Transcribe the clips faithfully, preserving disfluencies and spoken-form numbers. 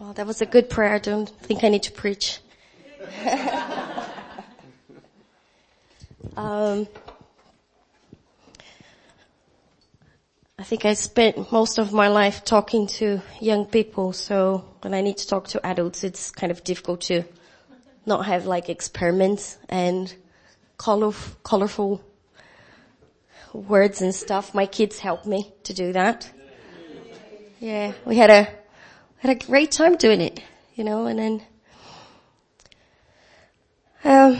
Well, that was a good prayer. I don't think I need to preach. um, I think I spent most of my life talking to young people, so when I need to talk to adults, it's kind of difficult to not have like experiments and color, colorful words and stuff. My kids helped me to do that. Yeah, we had a had a great time doing it, you know, and then um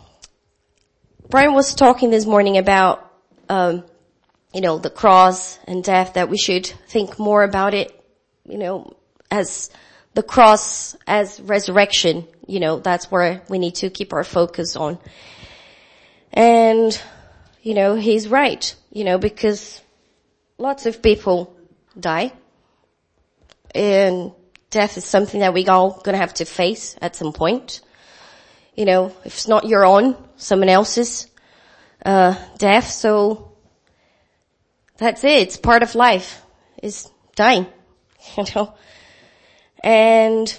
Brian was talking this morning about um you know, the cross and death, that we should think more about it, you know, as the cross, as resurrection, you know, that's where we need to keep our focus on. And, you know, he's right, you know, because lots of people die. And death is something that we all gonna have to face at some point. You know, if it's not your own, someone else's, uh, death. So that's it. It's part of life, is dying, you know. And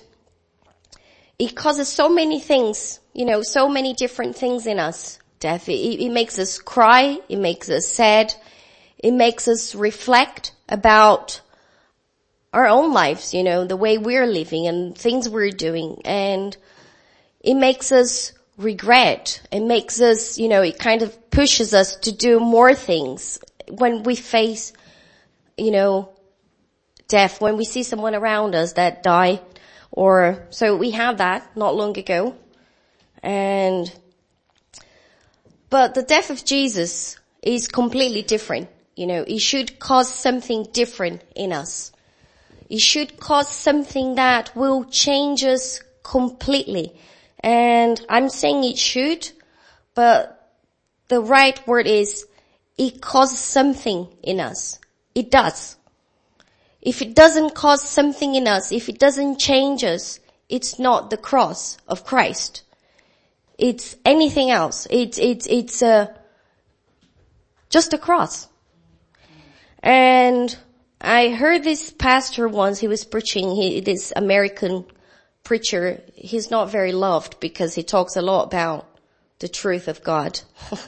it causes so many things, you know, so many different things in us, death. It, it makes us cry. It makes us sad. It makes us reflect about our own lives, you know, the way we're living and things we're doing. And it makes us regret. It makes us, you know, it kind of pushes us to do more things when we face, you know, death, when we see someone around us that died. Or, so we had that not long ago. And, but the death of Jesus is completely different. You know, it should cause something different in us. It should cause something that will change us completely. And I'm saying it should, but the right word is it causes something in us. It does. If it doesn't cause something in us, if it doesn't change us, it's not the cross of Christ. It's anything else. It's, it's, it's, uh, just a cross. And I heard this pastor once, he was preaching, he, this American preacher, he's not very loved because he talks a lot about the truth of God.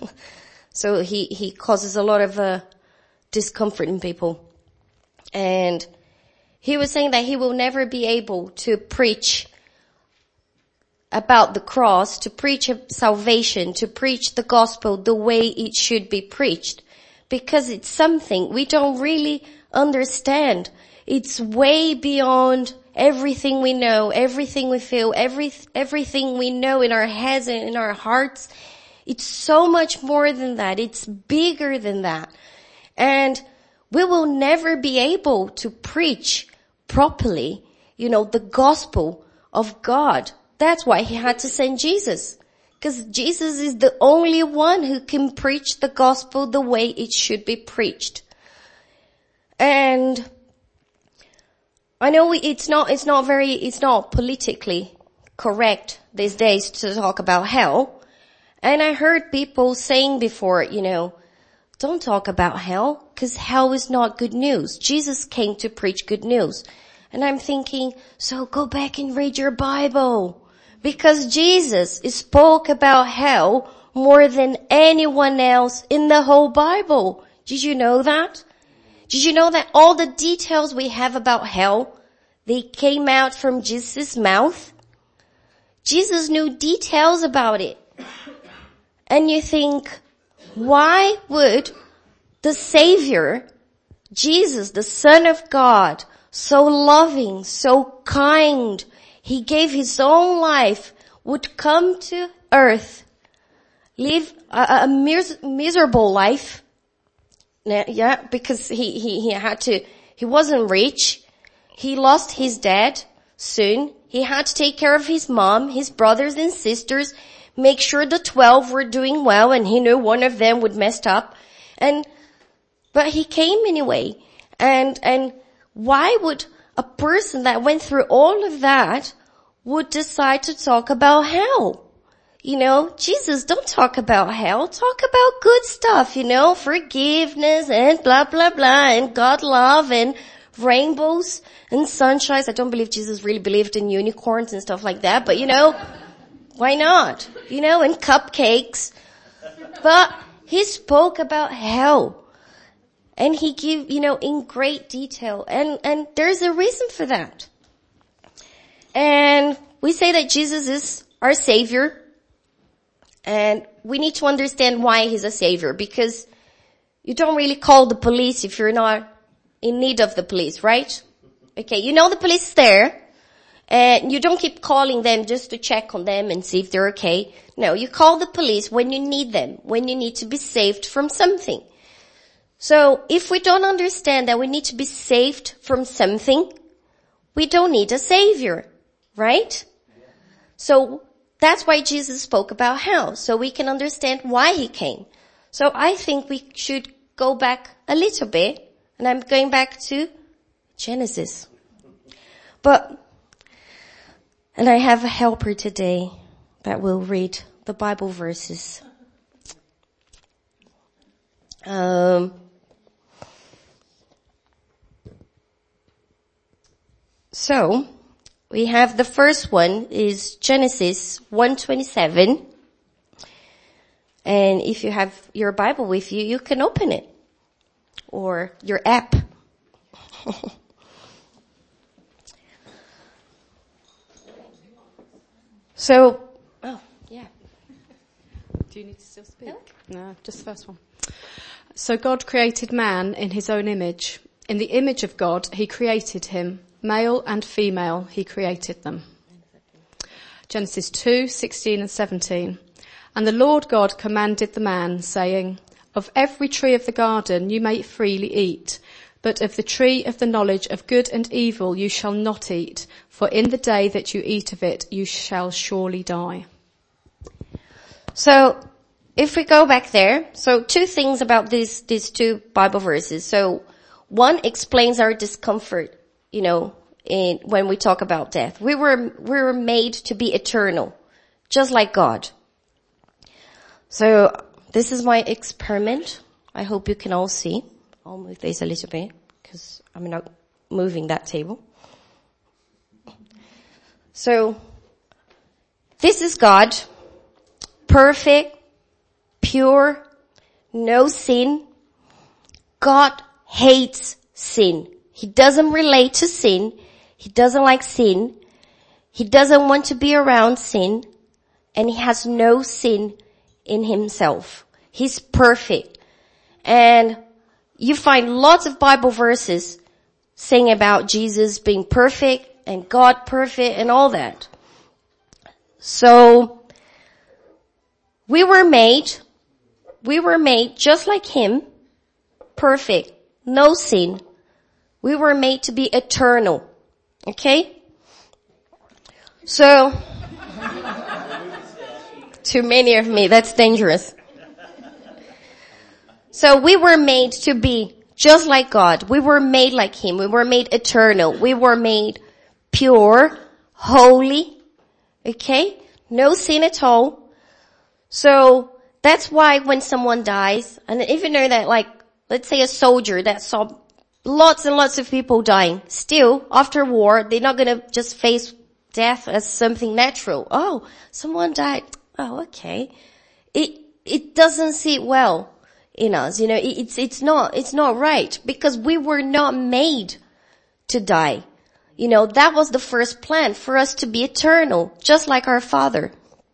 So he, he causes a lot of, uh, discomfort in people. And he was saying that he will never be able to preach about the cross, to preach salvation, to preach the gospel the way it should be preached. Because it's something we don't really understand. It's way beyond everything we know, everything we feel, every, everything we know in our heads and in our hearts. It's so much more than that. It's bigger than that. And we will never be able to preach properly, you know, the gospel of God. That's why he had to send Jesus. Because Jesus is the only one who can preach the gospel the way it should be preached. And I know it's not, it's not very, it's not politically correct these days to talk about hell. And I heard people saying before, you know, don't talk about hell, because hell is not good news. Jesus came to preach good news. And I'm thinking, so go back and read your Bible. Because Jesus spoke about hell more than anyone else in the whole Bible. Did you know that? Did you know that all the details we have about hell, they came out from Jesus' mouth? Jesus knew details about it. And you think, why would the Savior, Jesus, the Son of God, so loving, so kind, he gave his own life, would come to earth, live a, a mis- miserable life, yeah, because he, he, he had to, he wasn't rich, he lost his dad soon, he had to take care of his mom, his brothers and sisters, make sure the twelve were doing well, and he knew one of them would mess up, and, but he came anyway, and, and why would a person that went through all of that would decide to talk about hell? You know, Jesus, don't talk about hell. Talk about good stuff, you know, forgiveness and blah, blah, blah, and God love and rainbows and sunshines. I don't believe Jesus really believed in unicorns and stuff like that, but you know, why not? You know, and cupcakes. But he spoke about hell. And he gave, you know, in great detail. And, and there's a reason for that. And we say that Jesus is our Savior. And we need to understand why he's a Savior. Because you don't really call the police if you're not in need of the police, right? Okay, you know the police is there. And you don't keep calling them just to check on them and see if they're okay. No, you call the police when you need them, when you need to be saved from something. So if we don't understand that we need to be saved from something, we don't need a savior, right? So that's why Jesus spoke about hell, so we can understand why he came. So I think we should go back a little bit, and I'm going back to Genesis. But, and I have a helper today that will read the Bible verses. Um, so, we have the first one is Genesis one twenty-seven. And if you have your Bible with you, you can open it. Or your app. So, oh, yeah. Do you need to still speak? No, no, just the first one. So God created man in his own image. In the image of God, he created him. Male and female, he created them. Genesis two, sixteen and seventeen. And the Lord God commanded the man, saying, of every tree of the garden you may freely eat, but of the tree of the knowledge of good and evil you shall not eat, for in the day that you eat of it you shall surely die. So, if we go back there, so two things about these, these two Bible verses. So, one explains our discomfort, you know, in, when we talk about death. We were, we were made to be eternal, just like God. So, this is my experiment. I hope you can all see. I'll move this a little bit, because I'm not moving that table. So, this is God, perfect, pure, no sin. God hates sin. He doesn't relate to sin. He doesn't like sin. He doesn't want to be around sin. And he has no sin in himself. He's perfect. And you find lots of Bible verses saying about Jesus being perfect and God perfect and all that. So, we were made, we were made just like him, perfect, no sin. We were made to be eternal. Okay? So, too many of me, that's dangerous. So we were made to be just like God. We were made like him. We were made eternal. We were made pure, holy, okay? No sin at all. So that's why when someone dies, and even though that like, let's say a soldier that saw lots and lots of people dying, still after war, they're not gonna just face death as something natural. Oh, someone died. Oh, okay. It, it doesn't sit well in us, you know, it, it's, it's not, it's not right because we were not made to die. You know, that was the first plan for us to be eternal, just like our Father.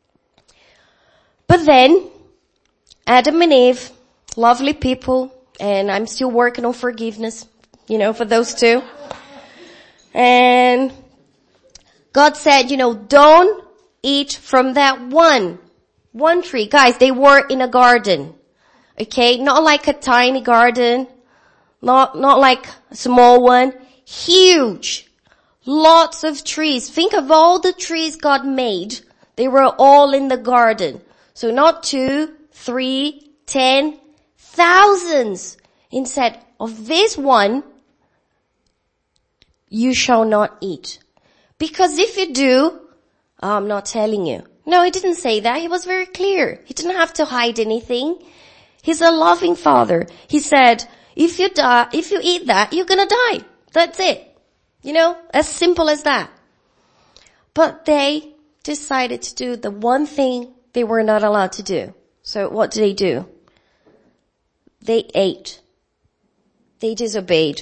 But then, Adam and Eve, lovely people, and I'm still working on forgiveness, you know, for those two. And God said, you know, don't eat from that one, one tree. Guys, they were in a garden. Okay, not like a tiny garden, not, not like a small one, huge, lots of trees. Think of all the trees God made. They were all in the garden. So not two, three, ten, thousands. Instead of this one, you shall not eat. Because if you do, oh, I'm not telling you. No, he didn't say that. He was very clear. He didn't have to hide anything. He's a loving Father. He said, if you die, if you eat that, you're gonna die. That's it. You know, as simple as that. But they decided to do the one thing they were not allowed to do. So what did they do? They ate. They disobeyed.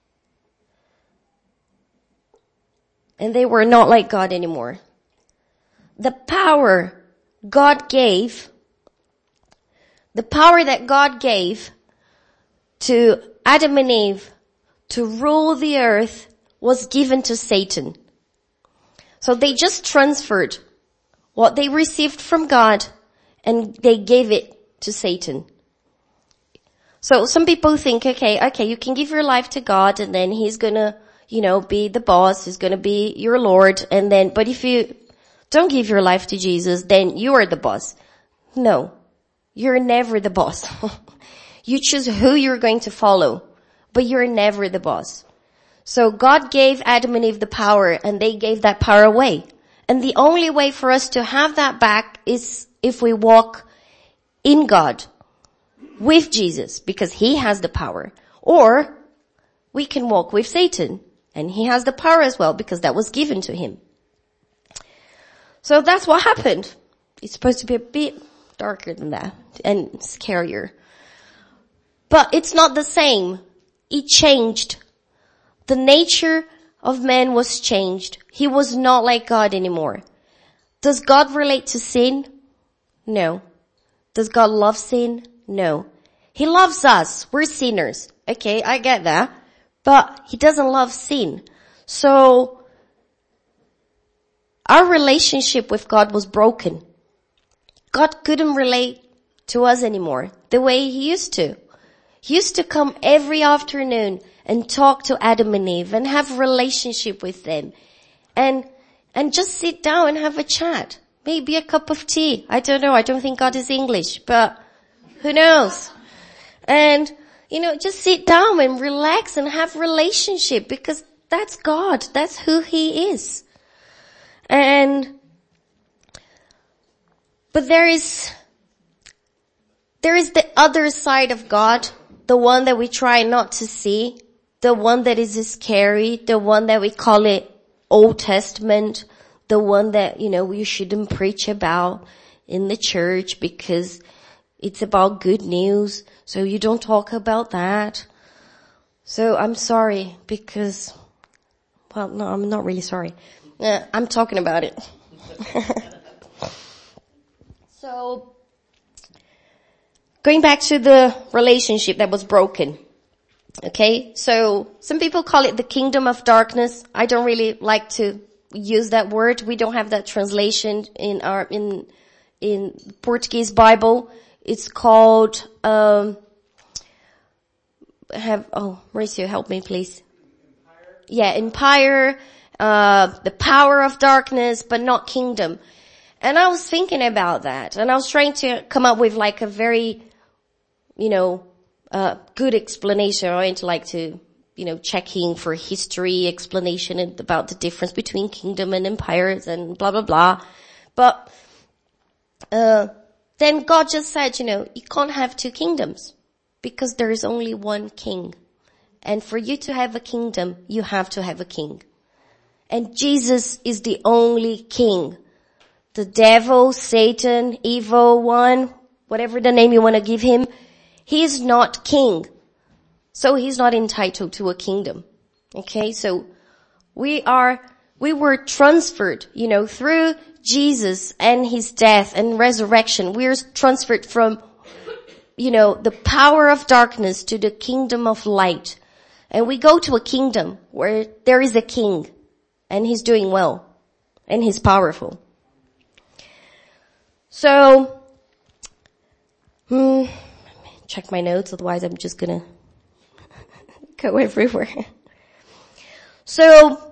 And they were not like God anymore. The power God gave, the power that God gave to Adam and Eve to rule the earth was given to Satan. So they just transferred what they received from God and they gave it to Satan. So some people think, okay, okay, you can give your life to God and then he's gonna, you know, be the boss, he's gonna be your Lord, and then, but if you don't give your life to Jesus, then you are the boss. No, you're never the boss. You choose who you're going to follow, but you're never the boss. So God gave Adam and Eve the power and they gave that power away. And the only way for us to have that back is if we walk in God with Jesus, because he has the power. Or we can walk with Satan and he has the power as well because that was given to him. So that's what happened. It's supposed to be a bit darker than that and scarier. But it's not the same. It changed. The nature of man was changed. He was not like God anymore. Does God relate to sin? No. Does God love sin? No. He loves us. We're sinners. Okay, I get that. But he doesn't love sin. So, our relationship with God was broken. God couldn't relate to us anymore the way he used to. He used to come every afternoon and talk to Adam and Eve and have a relationship with them and, and just sit down and have a chat. Maybe a cup of tea. I don't know. I don't think God is English, but who knows? And, you know, just sit down and relax and have a relationship because that's God. That's who he is. And, but there is, there is the other side of God, the one that we try not to see, the one that is scary, the one that we call it Old Testament, the one that, you know, we shouldn't preach about in the church because it's about good news, so you don't talk about that. So I'm sorry because, well, no, I'm not really sorry. Uh, I'm talking about it. So, going back to the relationship that was broken. Okay, so some people call it the kingdom of darkness. I don't really like to use that word. We don't have that translation in our, in, in Portuguese Bible. It's called, um, have, oh, Mauricio, help me please. Empire. Yeah, empire, uh, the power of darkness, but not kingdom. And I was thinking about that and I was trying to come up with like a very, you know, uh, good explanation. I went to like to, you know, checking for history explanation about the difference between kingdom and empires and blah, blah, blah. But, uh, then God just said, you know, you can't have two kingdoms because there is only one king. And for you to have a kingdom, you have to have a king. And Jesus is the only king. The devil, Satan, evil one, whatever the name you want to give him, he is not king. So he's not entitled to a kingdom. Okay, so we are, we were transferred, you know, through Jesus and his death and resurrection. We're transferred from, you know, the power of darkness to the kingdom of light. And we go to a kingdom where there is a king and he's doing well and he's powerful. So, hmm, check my notes, otherwise I'm just gonna go everywhere. So,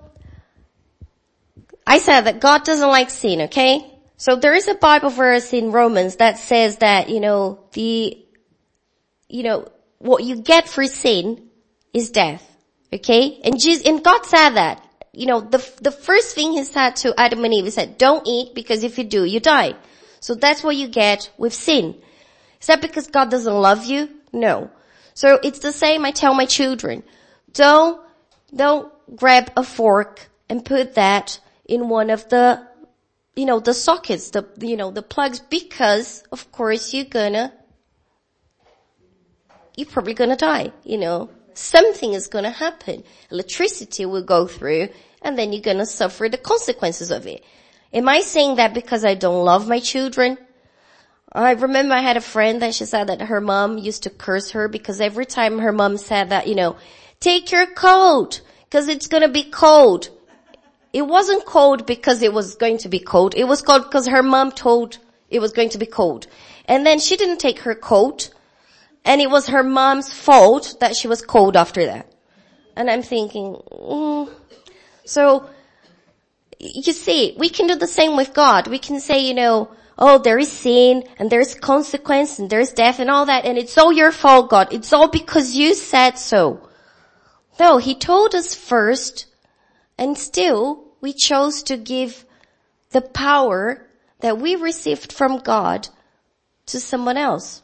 I said that God doesn't like sin, okay? So there is a Bible verse in Romans that says that, you know, the, you know, what you get for sin is death, okay? And Jesus, and God said that, you know, the, the first thing he said to Adam and Eve, he said, don't eat because if you do, you die. So that's what you get with sin. Is that because God doesn't love you? No. So it's the same I tell my children. Don't don't grab a fork and put that in one of the, you know, the sockets, the, you know, the plugs, because of course you're gonna, you're probably gonna die, you know. Something is gonna happen. Electricity will go through and then you're gonna suffer the consequences of it. Am I saying that because I don't love my children? I remember I had a friend that she said that her mom used to curse her because every time her mom said that, you know, take your coat because it's gonna be cold. It wasn't cold because it was going to be cold. It was cold because her mom told it was going to be cold. And then she didn't take her coat, and it was her mom's fault that she was cold after that. And I'm thinking, mm. So, you see, we can do the same with God. We can say, you know, oh, there is sin, and there's consequence, and there's death, and all that, and it's all your fault, God. It's all because you said so. No, He told us first, and still, we chose to give the power that we received from God to someone else.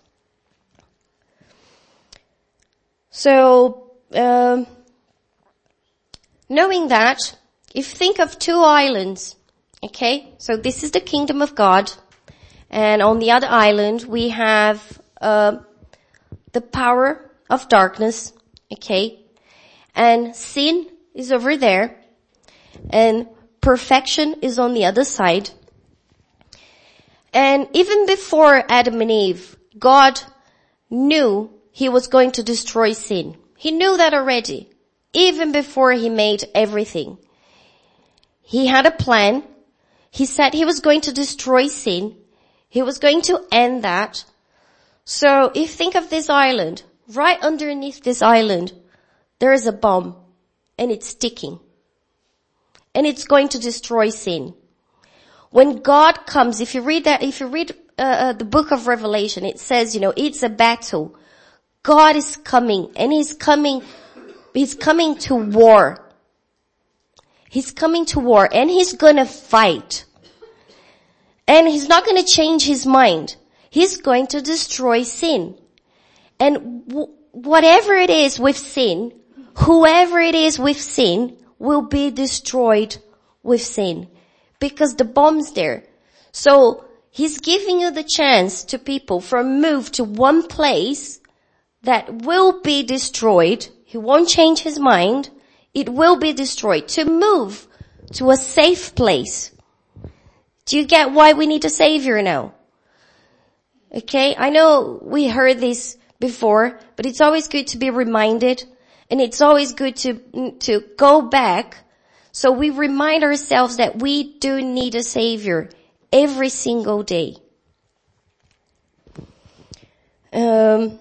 So, um, knowing that, if you think of two islands, okay, so this is the kingdom of God, and on the other island we have uh, the power of darkness, okay, and sin is over there, and perfection is on the other side. And even before Adam and Eve, God knew He was going to destroy sin. He knew that already, even before He made everything. He had a plan. He said He was going to destroy sin. He was going to end that. So if you think of this island, right underneath this island, there is a bomb, and it's ticking. And it's going to destroy sin. When God comes, if you read that, if you read uh, uh, the book of Revelation, it says, you know, it's a battle. God is coming, and He's coming, He's coming to war. He's coming to war, and He's gonna fight. And He's not gonna change His mind. He's going to destroy sin. And w- whatever it is with sin, whoever it is with sin, will be destroyed with sin. Because the bomb's there. So, He's giving you the chance to people from move to one place that will be destroyed. He won't change His mind. It will be destroyed. To move to a safe place. Do you get why we need a Savior now? Okay, I know we heard this before, but it's always good to be reminded, and it's always good to, to go back so we remind ourselves that we do need a Savior every single day. Um,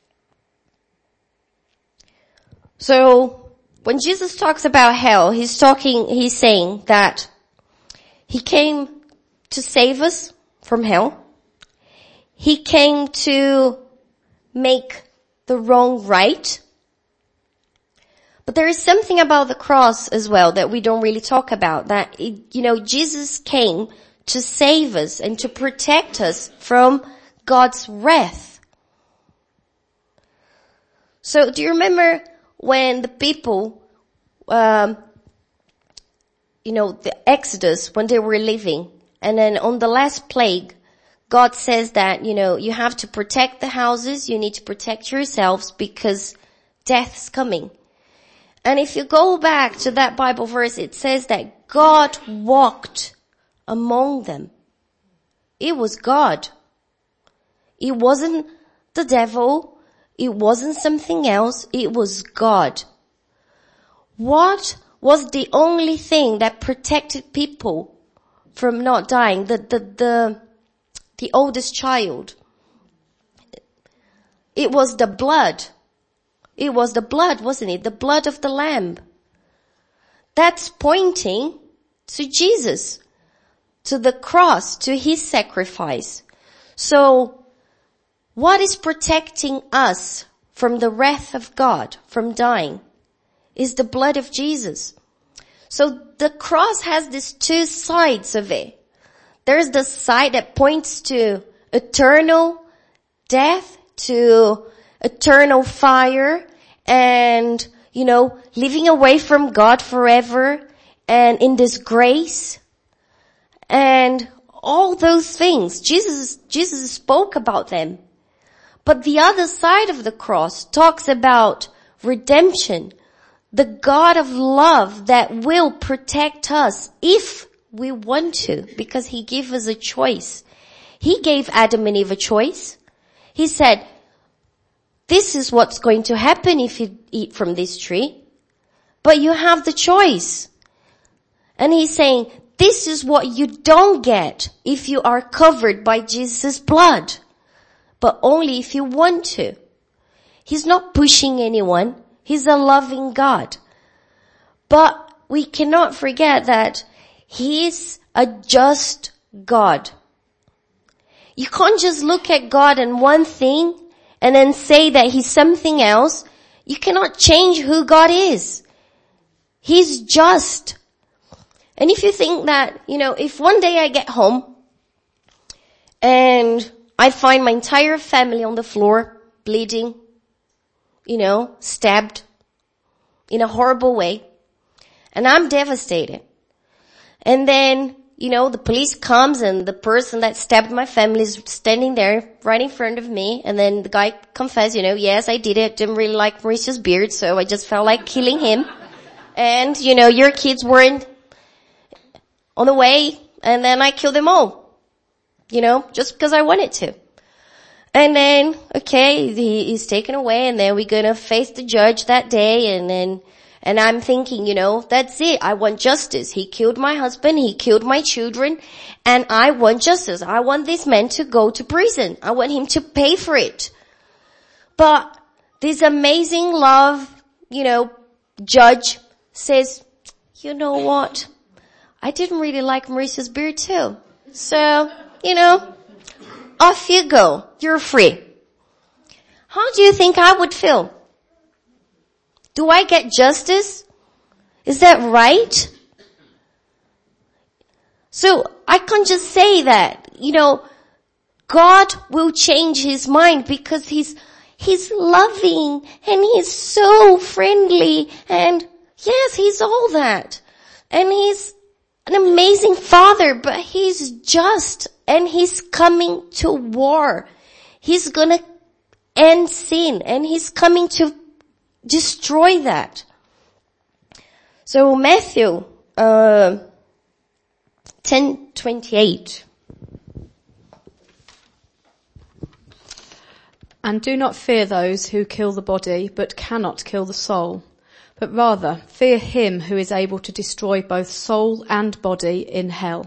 so when Jesus talks about hell, he's talking, he's saying that He came to save us from hell. He came to make the wrong right. But there is something about the cross as well that we don't really talk about. That, it, you know, Jesus came to save us and to protect us from God's wrath. So do you remember when the people, um, you know, the Exodus, when they were living, and then on the last plague, God says that, you know, you have to protect the houses, you need to protect yourselves because death's coming. And if you go back to that Bible verse, it says that God walked among them. It was God. It wasn't the devil. It wasn't something else. It was God. What was the only thing that protected people from not dying? The, the, the, the oldest child. It was the blood. It was the blood, wasn't it? The blood of the lamb. That's pointing to Jesus, to the cross, to His sacrifice. So, what is protecting us from the wrath of God, from dying, is the blood of Jesus. So the cross has these two sides of it. There's the side that points to eternal death, to eternal fire, and, you know, living away from God forever and in disgrace and all those things. Jesus, Jesus spoke about them. But the other side of the cross talks about redemption, the God of love that will protect us if we want to, because he gave us a choice. He gave Adam and Eve a choice. He said, this is what's going to happen if you eat from this tree, but you have the choice. And he's saying, this is what you don't get if you are covered by Jesus' blood, but only if you want to. He's not pushing anyone. He's a loving God. But we cannot forget that he is a just God. You can't just look at God and one thing and then say that he's something else. You cannot change who God is. He's just. And if you think that, you know, if one day I get home and I find my entire family on the floor bleeding, you know, stabbed in a horrible way, and I'm devastated. And then, you know, the police comes and the person that stabbed my family is standing there right in front of me, and then the guy confessed, you know, yes, I did it. Didn't really like Mauricio's beard, so I just felt like killing him. And, you know, your kids weren't on the way, and then I killed them all. You know, just because I wanted to. And then, okay, he, he's taken away, and then we're gonna face the judge that day, and then, and I'm thinking, you know, that's it. I want justice. He killed my husband, he killed my children, and I want justice. I want this man to go to prison. I want him to pay for it. But this amazing love, you know, judge says, you know what? I didn't really like Mauricio's beard too. So, you know, off you go. You're free. How do you think I would feel? Do I get justice? Is that right? So I can't just say that, you know, God will change his mind because he's, he's loving and he's so friendly, and yes, he's all that. And he's an amazing father, but he's just, and he's coming to war. He's gonna end sin, and he's coming to destroy that. So Matthew, uh, ten twenty-eight. And do not fear those who kill the body, but cannot kill the soul. But rather, fear him who is able to destroy both soul and body in hell.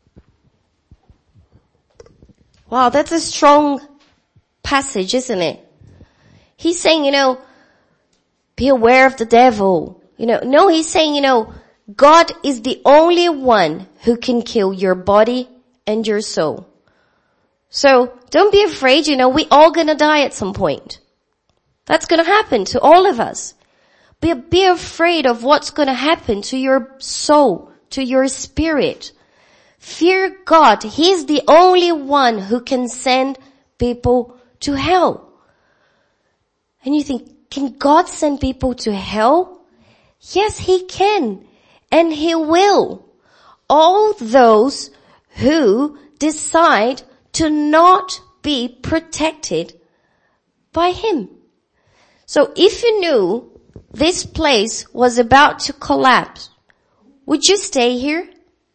Wow, that's a strong passage, isn't it? He's saying, you know, be aware of the devil. You know, no, he's saying, you know, God is the only one who can kill your body and your soul. So don't be afraid, you know, we all gonna die at some point. That's gonna happen to all of us. Be, be afraid of what's gonna happen to your soul, to your spirit. Fear God. He's the only one who can send people to hell. And you think, can God send people to hell? Yes, he can. And he will. All those who decide to not be protected by him. So if you knew this place was about to collapse, would you stay here?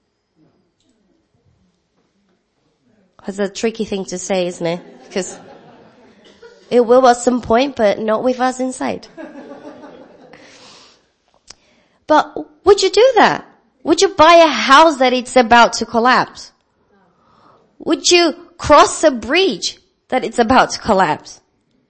That's a tricky thing to say, isn't it? Because it will at some point, but not with us inside. But would you do that? Would you buy a house that it's about to collapse? Would you cross a bridge that it's about to collapse?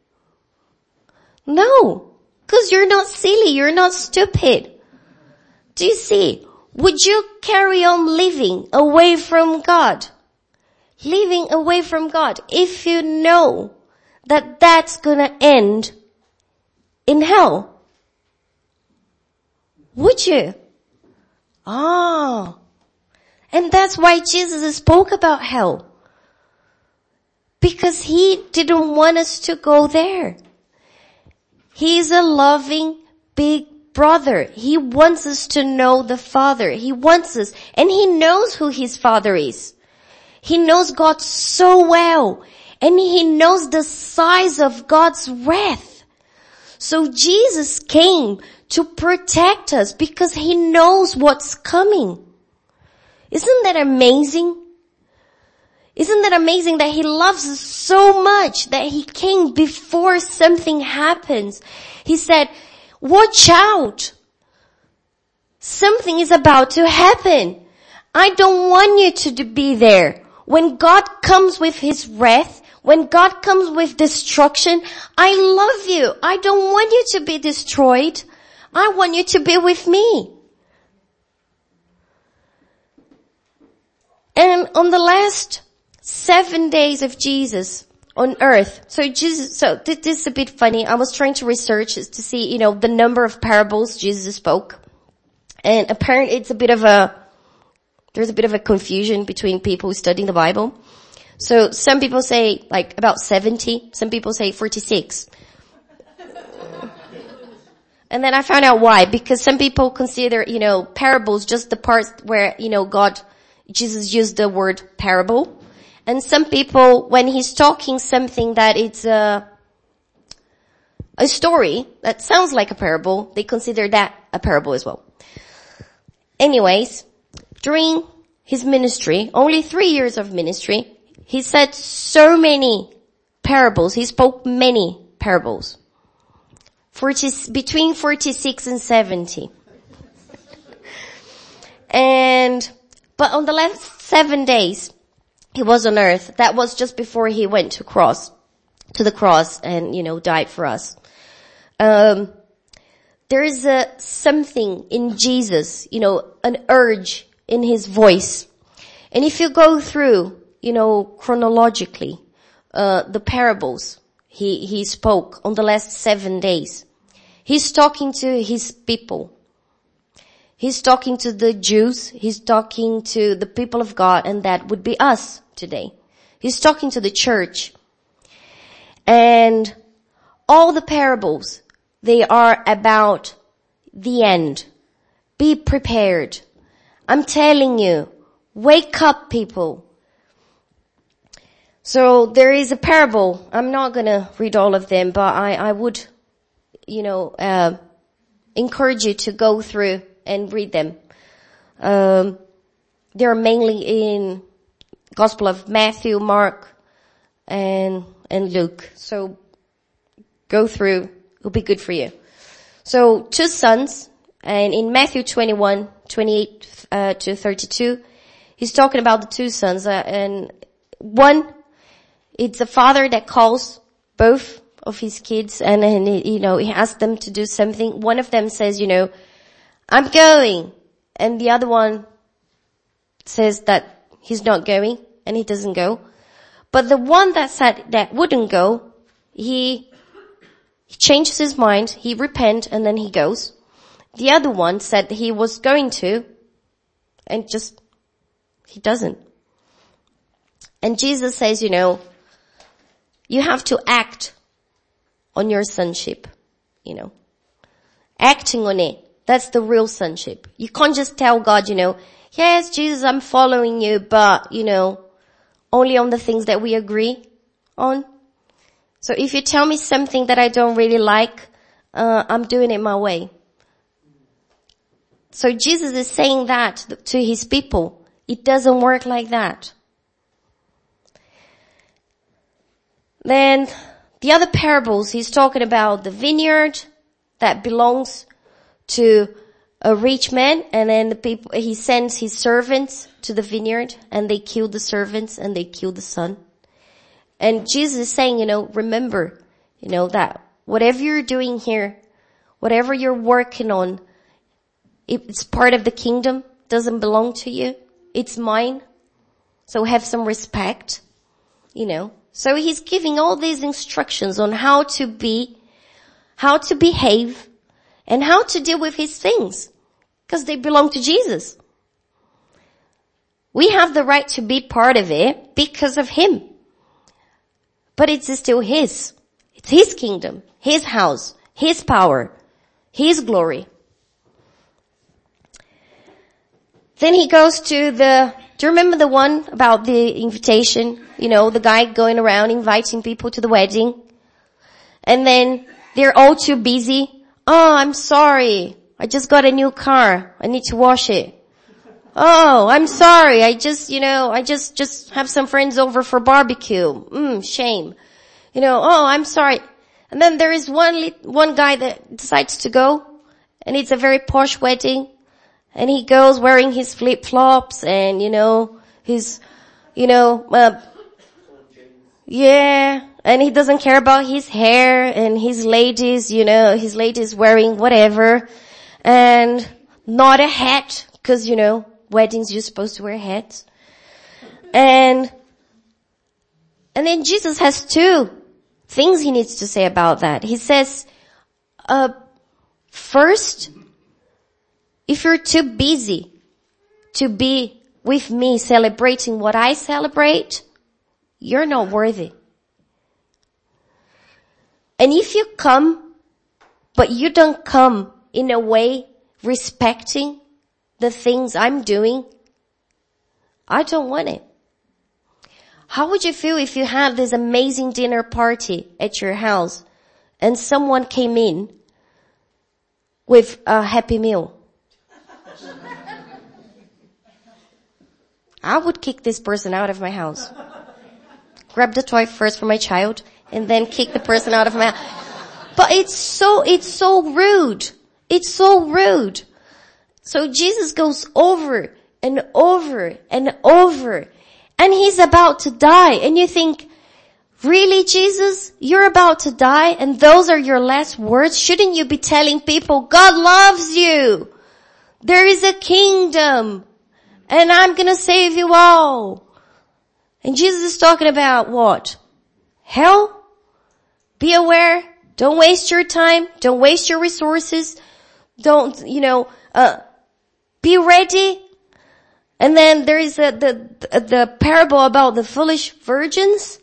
No, because you're not silly, you're not stupid. Do you see? Would you carry on living away from God? Living away from God if you know that that's gonna end in hell? Would you? Oh. And that's why Jesus spoke about hell. Because he didn't want us to go there. He's a loving, big brother. He wants us to know the Father. He wants us, and he knows who his Father is. He knows God so well, and he knows the size of God's wrath. So Jesus came to protect us because he knows what's coming. Isn't that amazing? Isn't that amazing that he loves us so much that he came before something happens? He said, watch out. Something is about to happen. I don't want you to be there. When God comes with his wrath, when God comes with destruction, I love you. I don't want you to be destroyed. I want you to be with me. And on the last seven days of Jesus on earth, so Jesus, so this is a bit funny. I was trying to research to see, you know, the number of parables Jesus spoke. And apparently it's a bit of a, there's a bit of a confusion between people studying the Bible. So some people say like about seventy, some people say forty-six. And then I found out why, because some people consider, you know, parables just the parts where, you know, God, Jesus used the word parable. And some people, when he's talking something that it's a, a story that sounds like a parable, they consider that a parable as well. Anyways, during his ministry, only three years of ministry, he said so many parables. He spoke many parables. Forty, between forty-six and seventy. And, but on the last seven days, he was on earth. That was just before he went to cross, to the cross and, you know, died for us. Um, there is a, something in Jesus, you know, an urge in his voice. And if you go through, you know, chronologically, uh, the parables he, he spoke on the last seven days, he's talking to his people. He's talking to the Jews. He's talking to the people of God, and that would be us today. He's talking to the church. And all the parables, they are about the end. Be prepared. I'm telling you, wake up, people. So there is a parable. I'm not gonna read all of them, but I, I would, you know, uh, encourage you to go through and read them. Um, they're mainly in Gospel of Matthew, Mark, and, and Luke. So go through. It'll be good for you. So two sons, and in Matthew twenty-one, twenty-eight, uh, to thirty-two, he's talking about the two sons, uh, and one, it's a father that calls both of his kids, and, and you know, he asks them to do something. One of them says, you know, I'm going. And the other one says that he's not going, and he doesn't go. But the one that said that wouldn't go, he, he changes his mind, he repents, and then he goes. The other one said he was going to, and just, he doesn't. And Jesus says, you know, you have to act on your sonship, you know. Acting on it. That's the real sonship. You can't just tell God, you know, yes, Jesus, I'm following you, but, you know, only on the things that we agree on. So if you tell me something that I don't really like, uh, I'm doing it my way. So Jesus is saying that to his people. It doesn't work like that. Then the other parables, he's talking about the vineyard that belongs to a rich man, and then the people, he sends his servants to the vineyard, and they kill the servants and they kill the son. And Jesus is saying, you know, remember, you know, that whatever you're doing here, whatever you're working on, it's part of the kingdom, doesn't belong to you. It's mine. So have some respect, you know. So he's giving all these instructions on how to be, how to behave, and how to deal with his things, because they belong to Jesus. We have the right to be part of it because of him. But it's still his. It's his kingdom, his house, his power. His glory. Then he goes to the, do you remember the one about the invitation? You know, the guy going around inviting people to the wedding. And then they're all too busy. Oh, I'm sorry. I just got a new car. I need to wash it. Oh, I'm sorry. I just, you know, I just, just have some friends over for barbecue. Mm, shame. You know, oh, I'm sorry. And then there is one, one guy that decides to go, and it's a very posh wedding, and he goes wearing his flip-flops and, you know, his, you know, uh, yeah, and he doesn't care about his hair, and his ladies, you know, his ladies wearing whatever, and not a hat, cause, you know, weddings you're supposed to wear hats. And, and then Jesus has two things he needs to say about that. He says, uh, first, if you're too busy to be with me celebrating what I celebrate, you're not worthy. And if you come, but you don't come in a way respecting the things I'm doing, I don't want it. How would you feel if you had this amazing dinner party at your house and someone came in with a Happy Meal? I would kick this person out of my house. Grab the toy first for my child and then kick the person out of my house. But it's so, it's so rude. It's so rude. So Jesus goes over and over and over, and he's about to die. And you think, really, Jesus? You're about to die and those are your last words? Shouldn't you be telling people, God loves you. There is a kingdom and I'm gonna save you all. And Jesus is talking about what? Hell? Be aware. Don't waste your time. Don't waste your resources. Don't, you know, uh, be ready. And then there is a, the, the parable about the foolish virgins.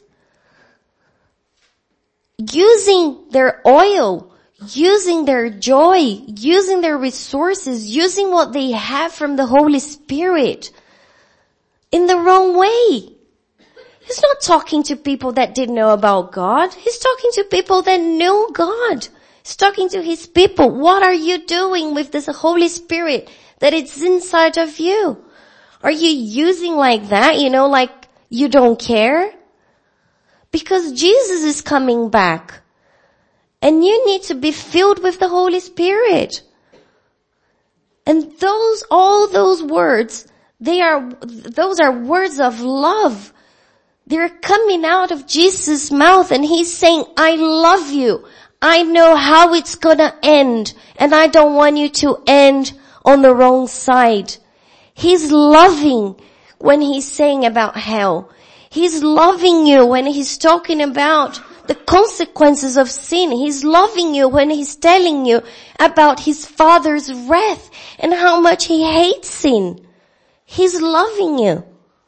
Using their oil, using their joy, using their resources, using what they have from the Holy Spirit in the wrong way. He's not talking to people that didn't know about God. He's talking to people that knew God. He's talking to his people. What are you doing with this Holy Spirit that is inside of you? Are you using like that, you know, like you don't care? Because Jesus is coming back. And you need to be filled with the Holy Spirit. And those, all those words, they are, those are words of love. They're coming out of Jesus' mouth and he's saying, I love you. I know how it's gonna end and I don't want you to end on the wrong side. He's loving when he's saying about hell. He's loving you when he's talking about the consequences of sin. He's loving you when he's telling you about his Father's wrath and how much he hates sin. He's loving you.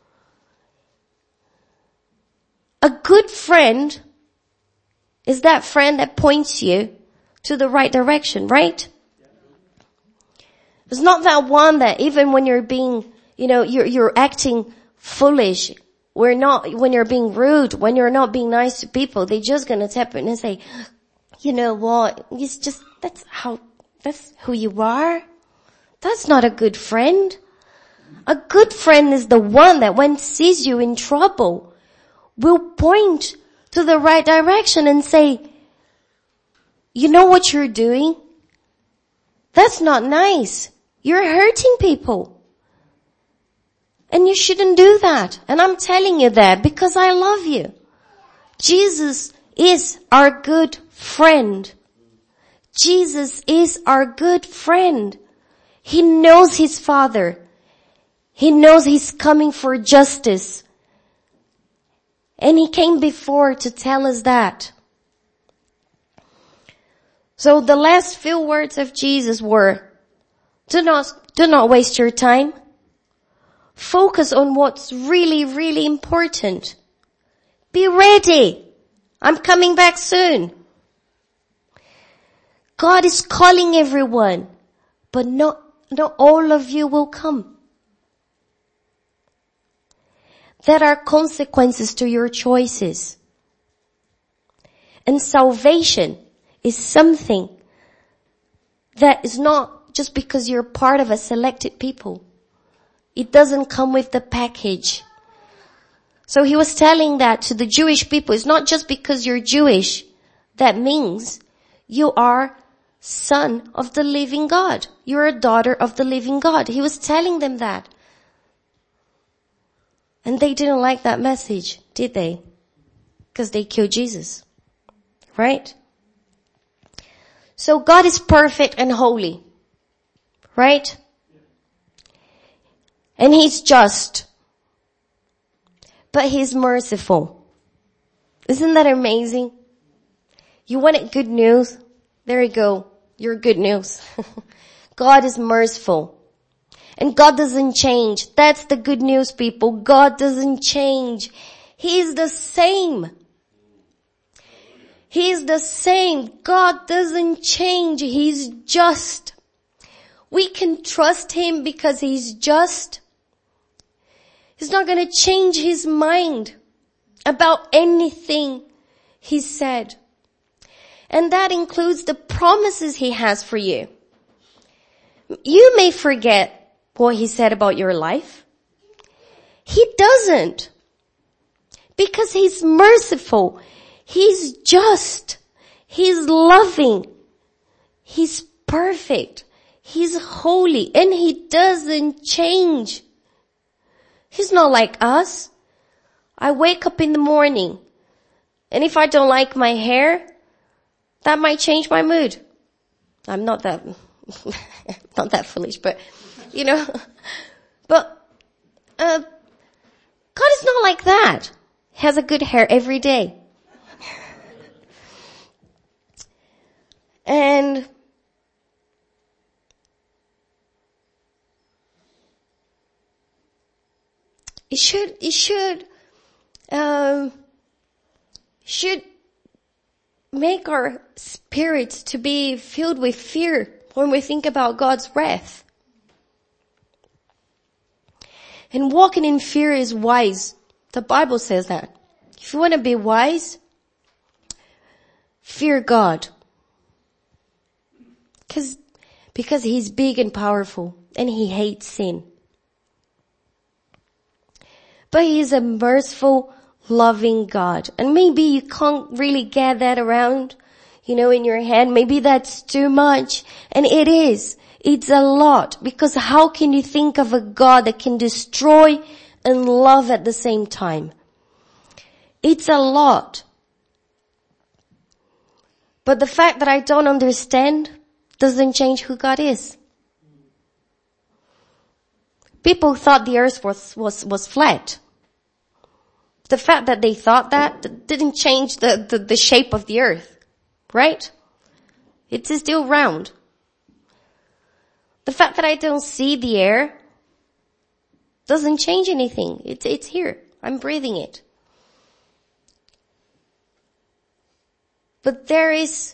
A good friend is that friend that points you to the right direction, right? It's not that one that even when you're being, you know, you're, you're acting foolish, we're not, when you're being rude, when you're not being nice to people, they're just gonna tap in and say, you know what, it's just, that's how, that's who you are. That's not a good friend. A good friend is the one that when sees you in trouble, will point to the right direction and say, you know what you're doing? That's not nice. You're hurting people. And you shouldn't do that. And I'm telling you that because I love you. Jesus is our good friend. Jesus is our good friend. He knows his Father. He knows he's coming for justice. And he came before to tell us that. So the last few words of Jesus were, do not, do not waste your time. Focus on what's really, really important. Be ready. I'm coming back soon. God is calling everyone, but not, not all of you will come. There are consequences to your choices. And salvation is something that is not just because you're part of a selected people. It doesn't come with the package. So he was telling that to the Jewish people. It's not just because you're Jewish that means you are son of the living God. You're a daughter of the living God. He was telling them that. And they didn't like that message, did they? Because they killed Jesus. Right? So God is perfect and holy. Right? And He's just. But He's merciful. Isn't that amazing? You wanted good news? There you go. You're good news. God is merciful. And God doesn't change. That's the good news, people. God doesn't change. He is the same. He is the same. God doesn't change. He's just. We can trust Him because He's just. He's not going to change His mind about anything He said. And that includes the promises He has for you. You may forget what He said about your life. He doesn't. Because He's merciful. He's just. He's loving. He's perfect. He's holy. And He doesn't change. He's not like us. I wake up in the morning, and if I don't like my hair, that might change my mood. I'm not that, not that foolish, but, you know, but, uh, God is not like that. He has a good hair every day. And it should, it should, um, should make our spirits to be filled with fear when we think about God's wrath. And walking in fear is wise. The Bible says that. If you want to be wise, fear God. Cause, because He's big and powerful and He hates sin. But He's a merciful, loving God. And maybe you can't really get that around, you know, in your head. Maybe that's too much. And it is. It's a lot. Because how can you think of a God that can destroy and love at the same time? It's a lot. But the fact that I don't understand doesn't change who God is. People thought the earth was, was, was flat. The fact that they thought that didn't change the, the, the shape of the earth. Right? It's still round. The fact that I don't see the air doesn't change anything. It's, it's here. I'm breathing it. But there is,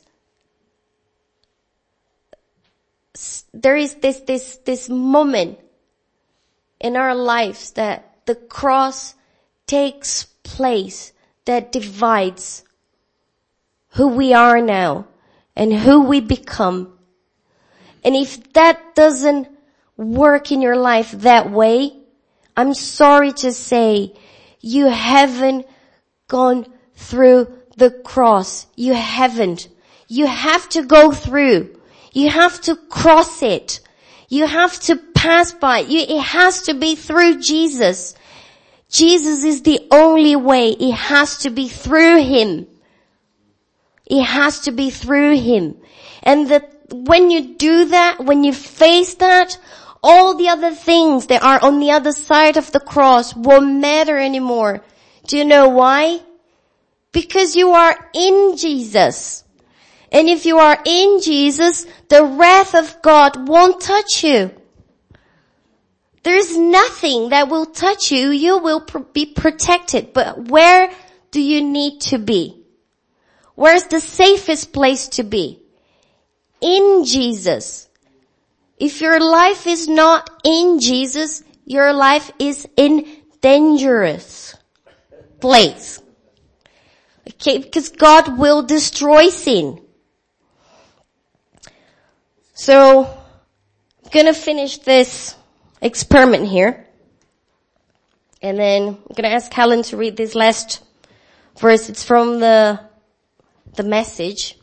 there is this, this, this moment in our lives that the cross takes place that divides who we are now and who we become. And if that doesn't work in your life that way, I'm sorry to say you haven't gone through the cross. You haven't. You have to go through. You have to cross it. You have to pass by. You, it has to be through Jesus. Jesus is the only way. It has to be through Him. It has to be through Him. And that when you do that, when you face that, all the other things that are on the other side of the cross won't matter anymore. Do you know why? Because you are in Jesus. And if you are in Jesus, the wrath of God won't touch you. There's nothing that will touch you. You will pr- be protected. But where do you need to be? Where's the safest place to be? in Jesus. If your life is not in Jesus, your life is in dangerous place. Okay, because God will destroy sin. So, I'm gonna finish this experiment here. And then I'm gonna ask Helen to read this last verse. It's from the, the Message.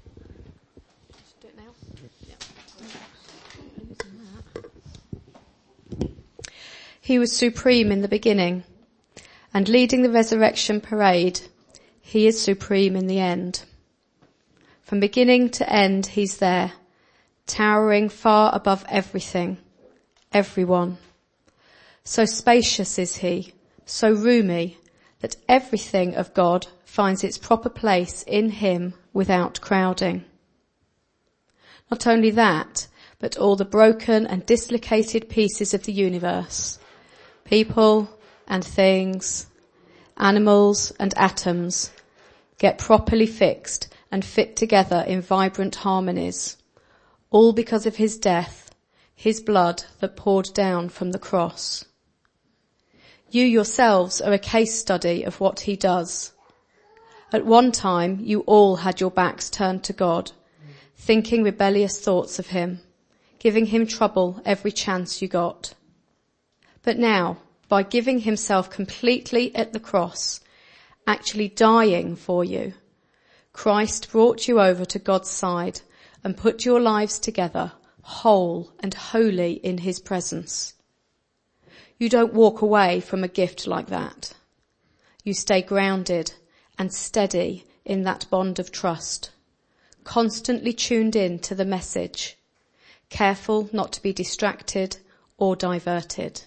He was supreme in the beginning, and leading the resurrection parade, he is supreme in the end. From beginning to end, he's there, towering far above everything, everyone. So spacious is he, so roomy, that everything of God finds its proper place in him without crowding. Not only that, but all the broken and dislocated pieces of the universe, people and things, animals and atoms, get properly fixed and fit together in vibrant harmonies, all because of his death, his blood that poured down from the cross. You yourselves are a case study of what he does. At one time, you all had your backs turned to God, thinking rebellious thoughts of him, giving him trouble every chance you got. But now, by giving himself completely at the cross, actually dying for you, Christ brought you over to God's side and put your lives together, whole and holy in his presence. You don't walk away from a gift like that. You stay grounded and steady in that bond of trust, constantly tuned in to the message, careful not to be distracted or diverted.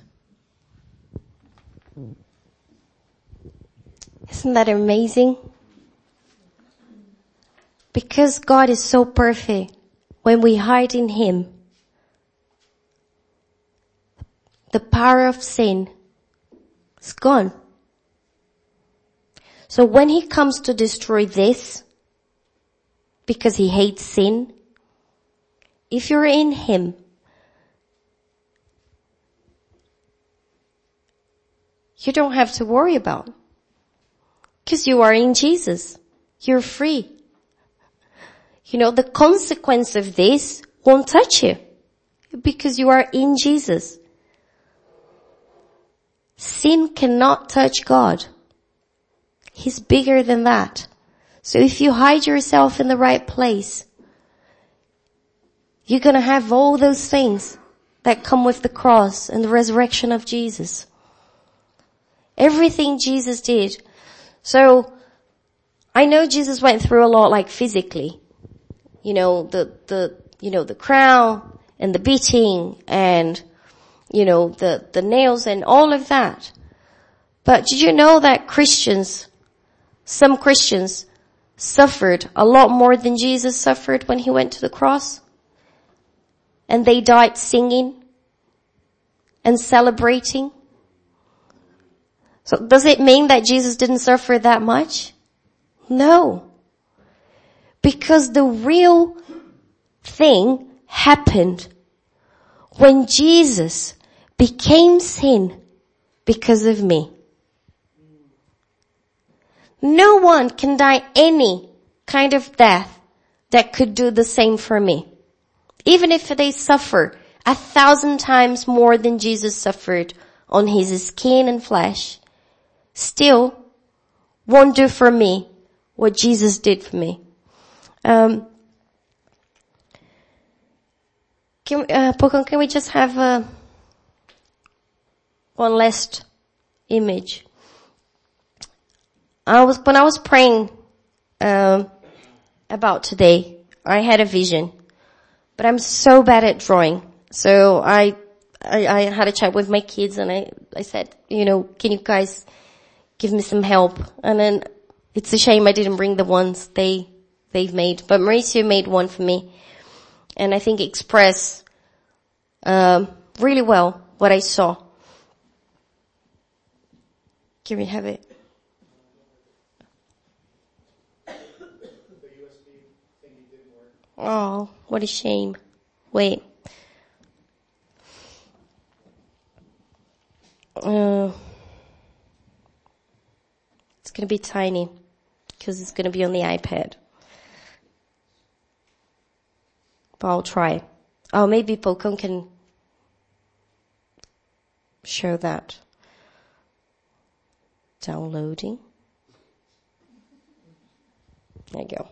Isn't that amazing? Because God is so perfect, when we hide in him, the power of sin is gone. So when he comes to destroy this, because he hates sin, if you're in him, you don't have to worry about it. Because you are in Jesus. You're free. You know, the consequence of this won't touch you. Because you are in Jesus. Sin cannot touch God. He's bigger than that. So if you hide yourself in the right place, you're gonna have all those things that come with the cross and the resurrection of Jesus. Everything Jesus did. So, I know Jesus went through a lot, like physically. You know, the, the, you know, the crown and the beating and, you know, the, the nails and all of that. But did you know that Christians, some Christians suffered a lot more than Jesus suffered when he went to the cross? And they died singing and celebrating? So does it mean that Jesus didn't suffer that much? No. Because the real thing happened when Jesus became sin because of me. No one can die any kind of death that could do the same for me. Even if they suffer a thousand times more than Jesus suffered on his skin and flesh, still won't do for me what Jesus did for me. Um, can, uh, Pokon, can we just have uh, one last image? I was when I was praying um, about today, I had a vision, but I'm so bad at drawing. So I, I, I had a chat with my kids, and I, I said, you know, can you guys give me some help? And then it's a shame I didn't bring the ones they they've made, but Mauricio made one for me, and I think express um, really well what I saw. Can we have it? Oh, what a shame. Wait. Uh, it's going to be tiny because it's going to be on the iPad. But I'll try. Oh, maybe Pocon can show that. Downloading. There you go.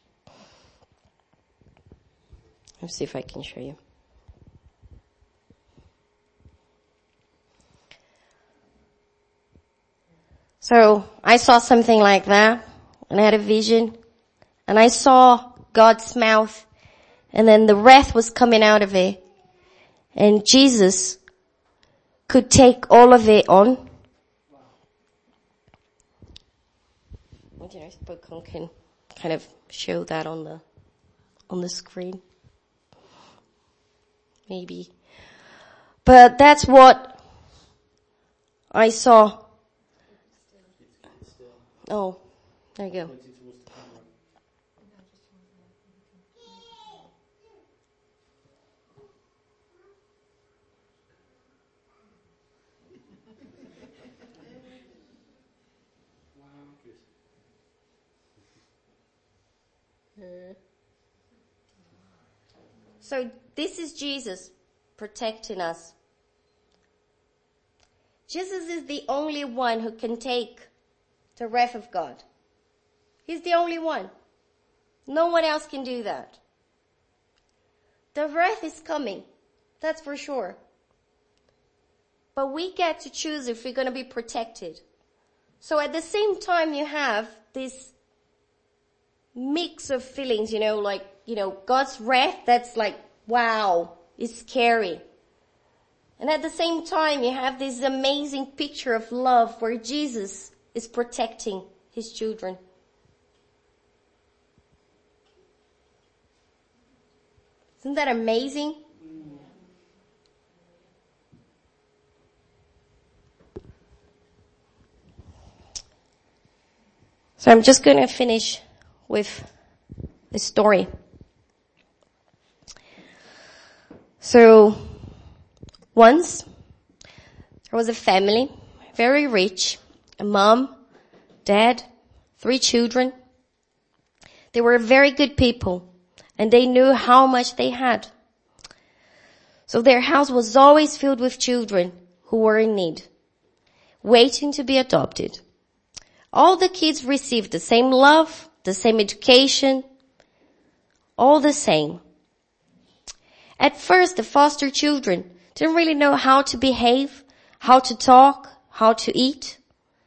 Let's see if I can show you. So I saw something like that, and I had a vision, and I saw God's mouth, and then the breath was coming out of it, and Jesus could take all of it on. You know, Pocon can kind of show that on the on the screen, maybe. But that's what I saw. Oh, there you go. So this is Jesus protecting us. Jesus is the only one who can take the wrath of God. He's the only one. No one else can do that. The wrath is coming. That's for sure. But we get to choose if we're going to be protected. So at the same time you have this mix of feelings, you know, like, you know, God's wrath, that's like, wow, it's scary. And at the same time you have this amazing picture of love where Jesus is protecting his children. Isn't that amazing? So I'm just going to finish with a story. So once there was a family, very rich, a mom, dad, three children. They were very good people and they knew how much they had. So their house was always filled with children who were in need, waiting to be adopted. All the kids received the same love, the same education, all the same. At first, the foster children didn't really know how to behave, how to talk, how to eat.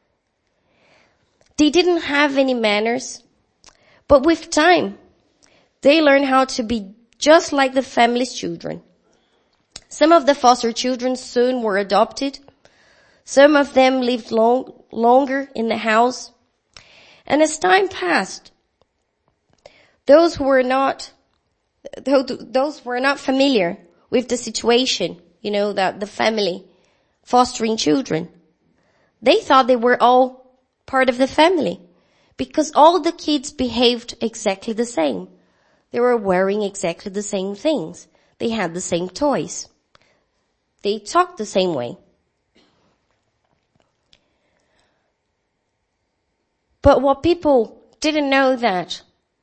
They didn't have any manners, but with time, they learned how to be just like the family's children. Some of the foster children soon were adopted. Some of them lived long, longer in the house. And as time passed, those who were not, those who were not familiar with the situation, you know, that the family fostering children, they thought they were all part of the family because all the kids behaved exactly the same. They were wearing exactly the same things. They had the same toys. They talked the same way. But what people didn't know that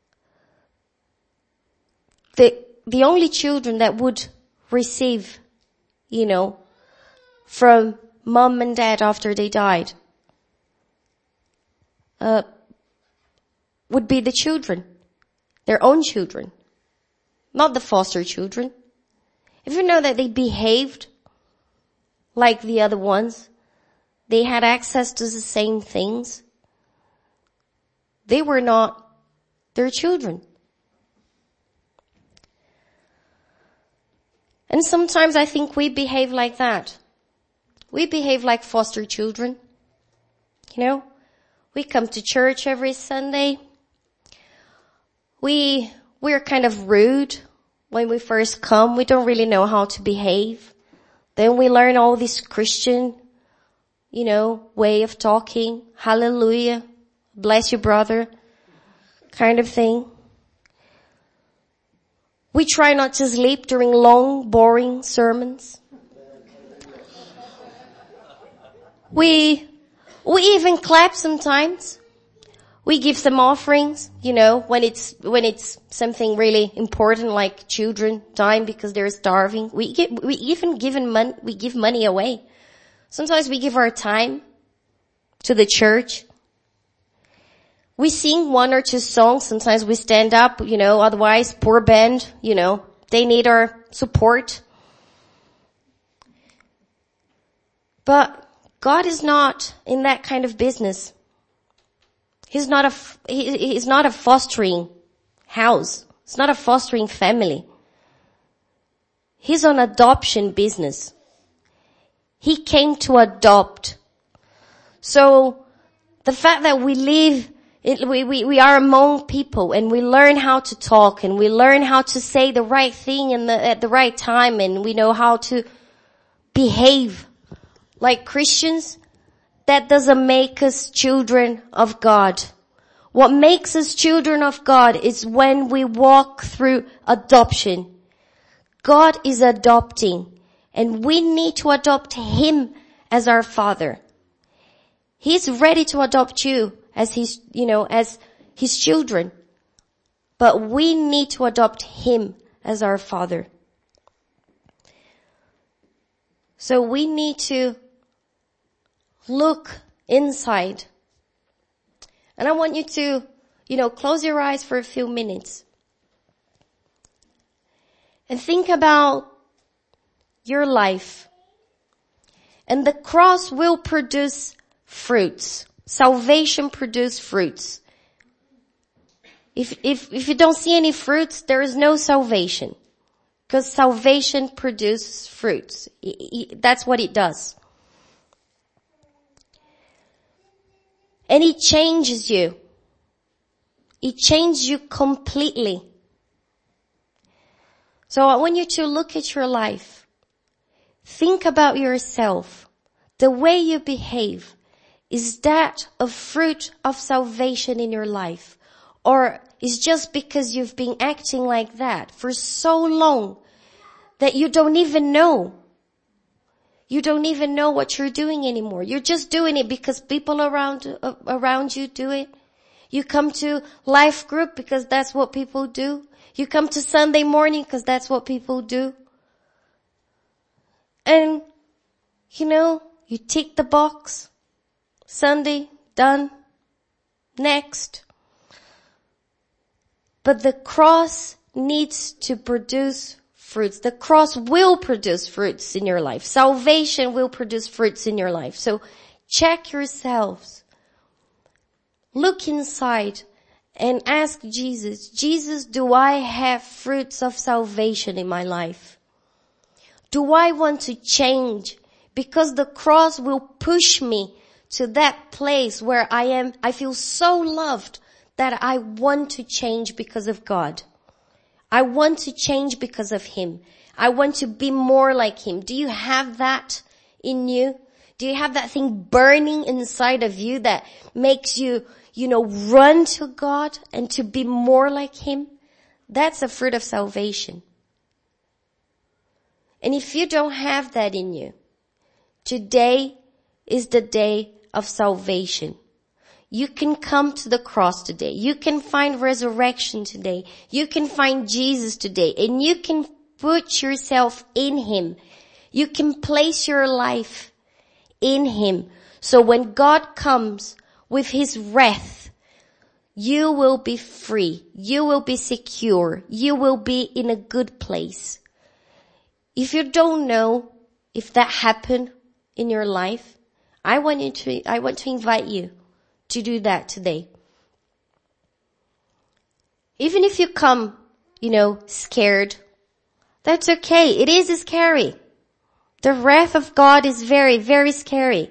the, the only children that would receive, you know, from mom and dad after they died, uh, would be the children, their own children, not the foster children. If you know that they behaved like the other ones, they had access to the same things, they were not their children. And sometimes I think we behave like that. We behave like foster children. You know, we come to church every Sunday. We, we're kind of rude when we first come. We don't really know how to behave. Then we learn all this Christian, you know, way of talking. Hallelujah. Bless you, brother. Kind of thing. We try not to sleep during long, boring sermons. We, we even clap sometimes. We give some offerings, you know, when it's, when it's something really important like children dying because they're starving. We get, we even give money, we give money away. Sometimes we give our time to the church. We sing one or two songs. Sometimes we stand up, you know, otherwise poor band, you know, they need our support. But God is not in that kind of business. He's not a, he, he's not a fostering house. It's not a fostering family. He's an adoption business. He came to adopt. So the fact that we live It, we, we, we are among people and we learn how to talk and we learn how to say the right thing in the, at the right time, and we know how to behave like Christians. That doesn't make us children of God. What makes us children of God is when we walk through adoption. God is adopting and we need to adopt Him as our Father. He's ready to adopt you as his, you know, as his children. But we need to adopt Him as our Father. So we need to look inside. And I want you to, you know, close your eyes for a few minutes. And think about your life. And the cross will produce fruits. Salvation produces fruits. If, if, if you don't see any fruits, there is no salvation. Because salvation produces fruits. That's what it does. And it changes you. It changes you completely. So I want you to look at your life. Think about yourself. The way you behave. Is that a fruit of salvation in your life? Or is just because you've been acting like that for so long that you don't even know? You don't even know what you're doing anymore. You're just doing it because people around, uh, around you do it. You come to life group because that's what people do. You come to Sunday morning because that's what people do. And, you know, you tick the box. Sunday, done. Next. But the cross needs to produce fruits. The cross will produce fruits in your life. Salvation will produce fruits in your life. So check yourselves. Look inside and ask Jesus, Jesus, do I have fruits of salvation in my life? Do I want to change? Because the cross will push me to that place where I am, I feel so loved that I want to change because of God. I want to change because of Him. I want to be more like Him. Do you have that in you? Do you have that thing burning inside of you that makes you, you know, run to God and to be more like Him? That's a fruit of salvation. And if you don't have that in you, today is the day of salvation. You can come to the cross today. You can find resurrection today. You can find Jesus today. And you can put yourself in Him. You can place your life in Him. So when God comes with His wrath, you will be free. You will be secure. You will be in a good place. If you don't know if that happened in your life, I want you to, I want to invite you to do that today. Even if you come, you know, scared, that's okay. It is scary. The wrath of God is very, very scary.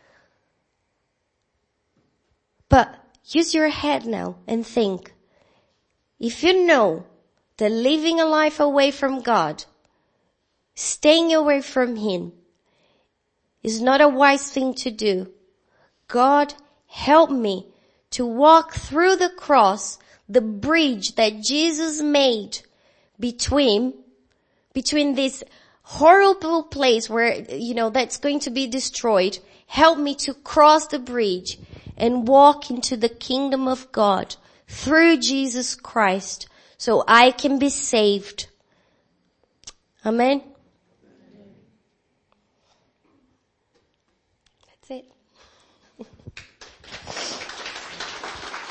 But use your head now and think. If you know that living a life away from God, staying away from Him, is not a wise thing to do. God, help me to walk through the cross, the bridge that Jesus made between, between this horrible place where, you know, that's going to be destroyed. Help me to cross the bridge and walk into the kingdom of God through Jesus Christ so I can be saved. Amen. That's it.